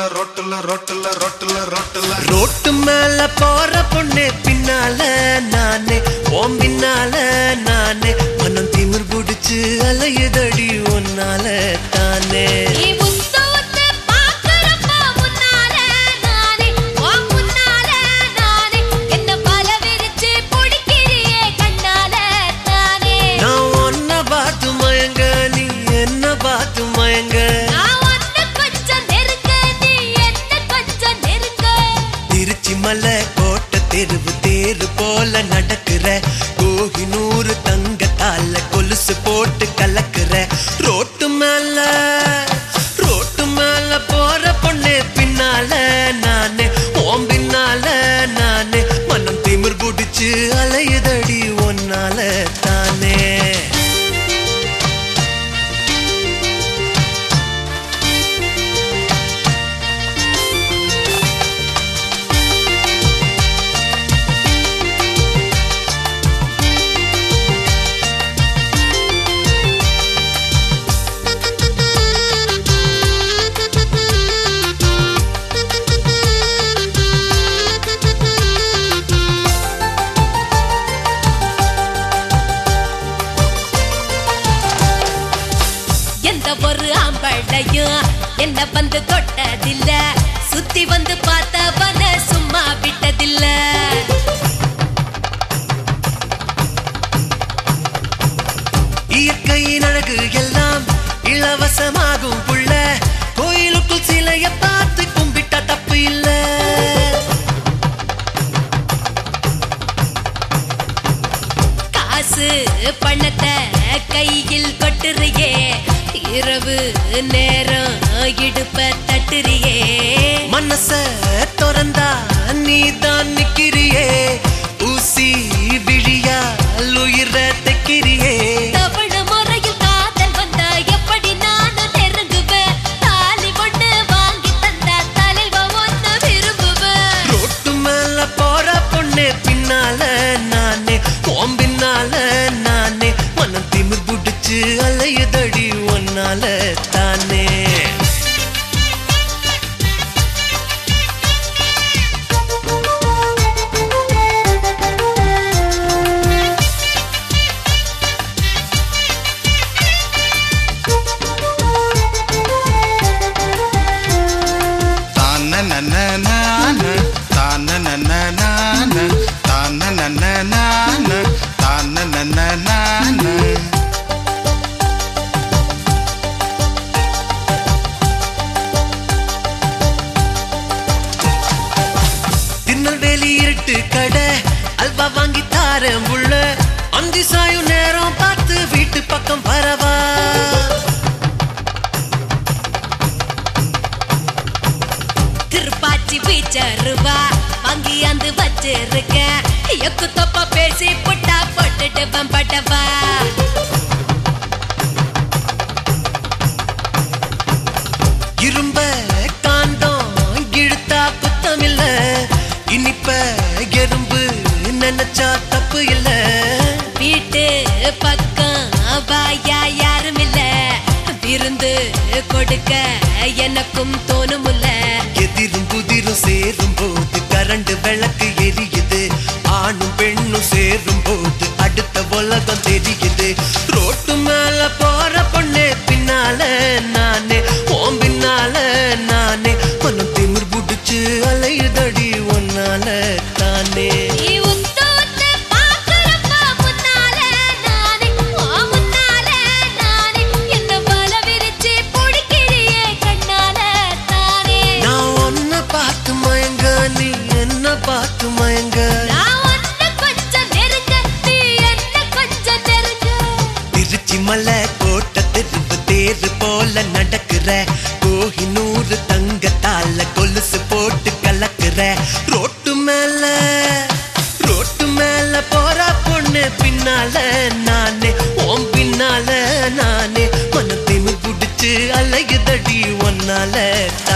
road மேல போற பொண்ணு பின்னால நானே ஓம் பின்னால நானே மனம் திமிர் புடிச்சு அலையுதடி உன்னால தானே மலை கோட்டை தெருவு தேரு போல நடக்கிற கோஹினூர் தங்கத்தால கொலுசு போட்டு கலக்குற ரோட்டு மேல போற பொண்ணு பின்னால நானே ஓம் பின்னால நானே மனம் திமிர் புடிச்சு அலையுதடி ஒன்னால தானே ஒரு ஆம்பளையும் என்ன வந்து தொட்டதில்ல சுத்தி வந்து பார்த்தவன சும்மா விட்டதில்ல இயற்கையின் அழகு எல்லாம் இலவசமாகும் புள்ள கோயிலுக்குள் சிலைய பார்த்து கும்பிட்ட தப்பு இல்ல காசு பணத்தை கையில் கொட்டுறியே இரவு நேரம் இடுப்ப தட்டுறியே மனச திறந்தா நீதான் நிக்கிறியே ஊசி விழியா உயிர தைக்கிறியே தவண முறையில் காதல் வந்தா எப்படி நானும் நெருங்குவேன் தாலி ஒண்ணு வாங்கி தந்தா தலைவ ஒண்ணு விரும்புவேன் ரோட்டு மேல போற பொண்ணு பின்னால நானே ஓம் பின்னால நானே மனம் திமிர் புடிச்சு அலையுதடி ஒன்னால தானே திருநெல்வேலி இருட்டு கடை அல்வா வாங்கி தாரேன் உள்ள அந்தி சாயும் நேரம் பார்த்து வீட்டு பக்கம் வரவா திருப்பாச்சி பீச்சருவா வாங்கி அந்த வச்சிருக்க எக்கு தப்பா பேசி புட்டா போட்டுட்டு பம்பட்டவா இரும்ப காந்தம் இழுத்தா குத்தமில்ல இனிப்ப எறும்பு நினைச்சா தப்பு இல்ல வீட்டு பக்கம் வாயா யாரும் இல்ல விருந்து கொடுக்க எனக்கும் தோணுமுல்ல எதிரும் புதிரும் சேரும் போது கரண்டு விளக்கு எரியுது ஆணும் பெண்ணும் சேரும் போது அடுத்த உலகம் தெரியுது ரோட்டு மேல போற பொண்ணு பின்னால நானே ஓம் பின்னால நானே மனம் திமிர் புடிச்சு அலையுதடி ஒன்னால தானே பார்த்து மயங்க திருச்சி மலை கோட்டை தெருவு தேரு போல நடக்கிற கோஹினூர் தங்கத்தால கொலுசு போட்டு கலக்குற ரோட்டு மேல போற பொண்ணு பின்னால நானே ஓம் பின்னால நானே மனத்திமு புடிச்சு அலையுதடி ஒன்னால